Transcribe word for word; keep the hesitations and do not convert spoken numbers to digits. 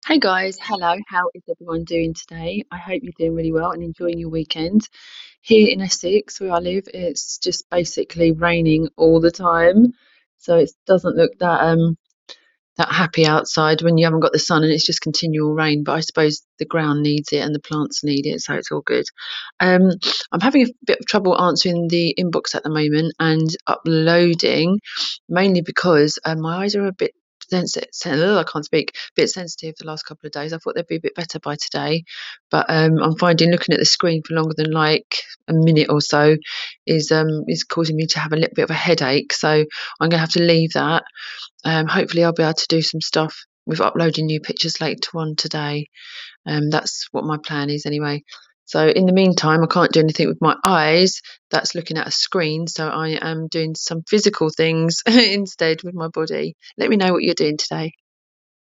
Hey guys, hello. How is everyone doing today? I hope you're doing really well and enjoying your weekend. Here in Essex, where I live, it's just basically raining all the time. So it doesn't look that um that happy outside when you haven't got the sun and it's just continual rain. But I suppose the ground needs it and the plants need it, so it's all good. Um, I'm having a bit of trouble answering the inbox at the moment and uploading, mainly because um, my eyes are a bit sensitive. I can't speak. A bit sensitive the last couple of days. I thought they'd be a bit better by today, but um, I'm finding looking at the screen for longer than like a minute or so is um is causing me to have a little bit of a headache. So I'm gonna have to leave that. Um, hopefully, I'll be able to do some stuff with uploading new pictures later on today. Um, that's what my plan is anyway. So in the meantime, I can't do anything with my eyes. That's looking at a screen. So I am doing some physical things instead with my body. Let me know what you're doing today.